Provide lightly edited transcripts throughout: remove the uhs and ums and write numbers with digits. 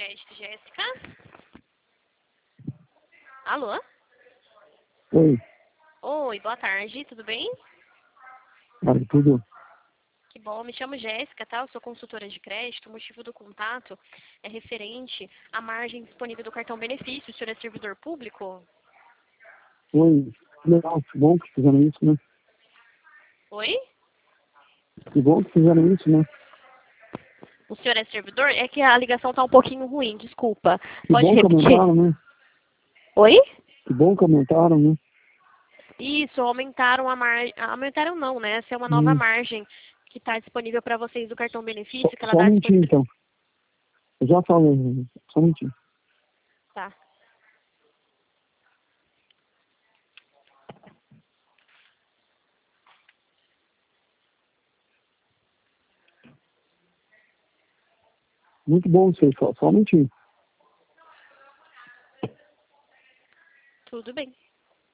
crédito, Jéssica? Alô? Oi, Oi, boa tarde, tudo bem? tudo. Que bom, me chamo Jéssica, tá? Eu sou consultora de crédito. O motivo do contato é referente à margem disponível do cartão benefício. O senhor é servidor público? Oi, legal, que bom que fizeram isso, né? Oi? Que bom que fizeram isso, né? O senhor é servidor? É que a ligação tá um pouquinho ruim, desculpa. Que Pode bom que repetir? aumentaram, né? Oi? Que bom que aumentaram, né? Isso, aumentaram a margem. Aumentaram não, né? Essa é uma nova Hum, margem que está disponível para vocês do cartão só, benefício, que ela só um dá minutinho, disponibilidade. então. Eu já falei, só um minutinho. Tá. Muito bom isso aí, só um minutinho. Tudo bem.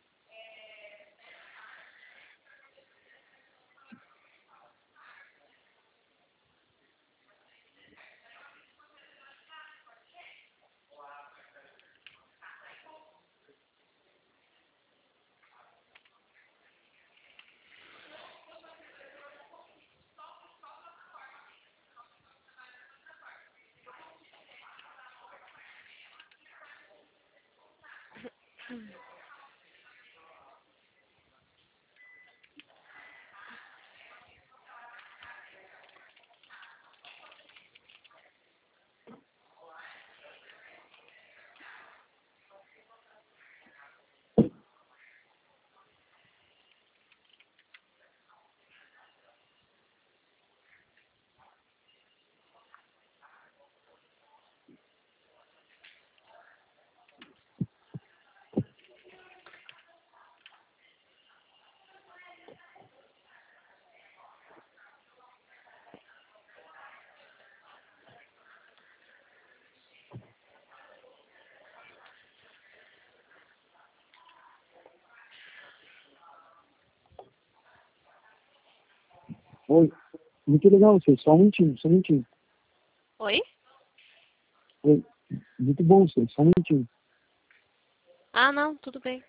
Oi, muito legal isso aí, só um minutinho, só um minutinho. Oi? Oi, muito bom isso aí, só um minutinho. Ah, não, tudo bem.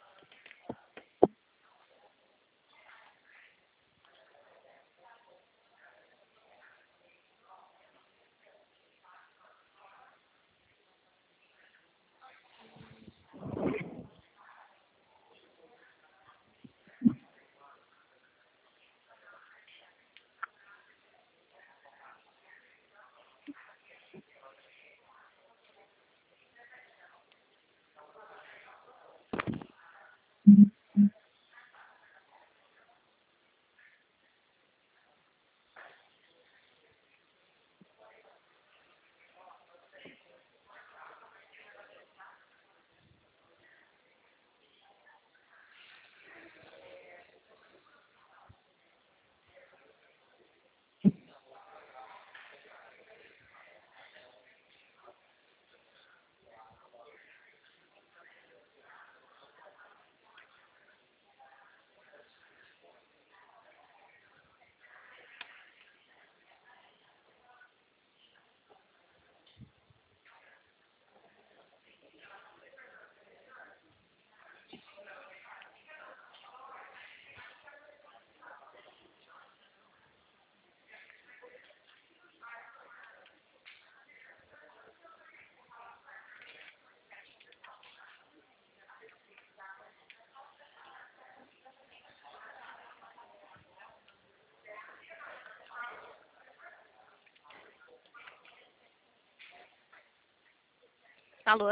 Alô?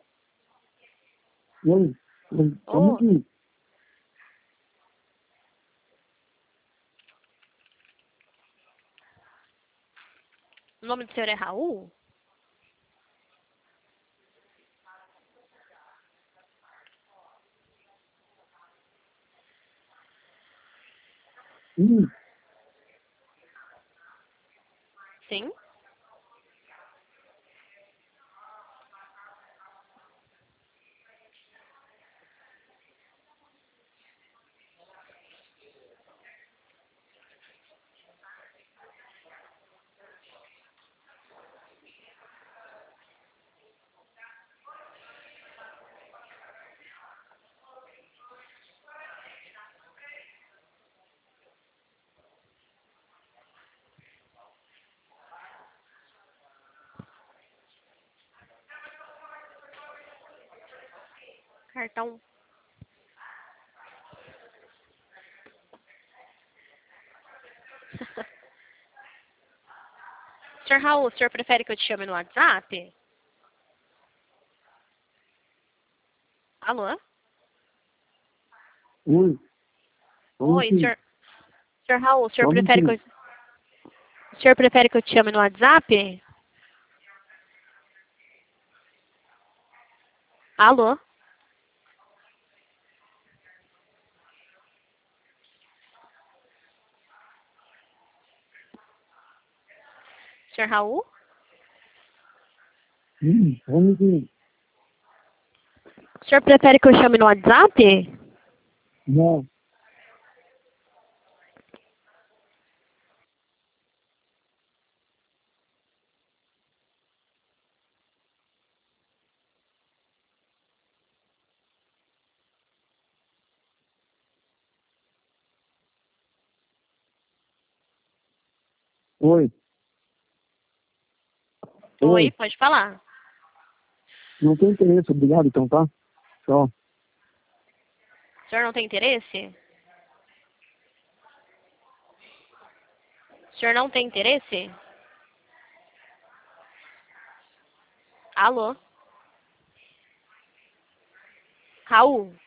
Oi, só um Oh, minutinho. o nome do senhor é Raul? Hum, Sim. cartão. Senhor Raul, o senhor prefere que eu te chame no WhatsApp? Alô? Oi. Oi, Sim. senhor Raul, Vamos sim. o senhor prefere que eu te chame no WhatsApp? Alô? Senhor Raul? Vamos sim. O senhor prefere que eu chame no WhatsApp? Não. Oi. Oi, Oi. pode falar. Não tem interesse, obrigado então, tá? Tchau. O senhor não tem interesse? O senhor não tem interesse? Alô? Raul?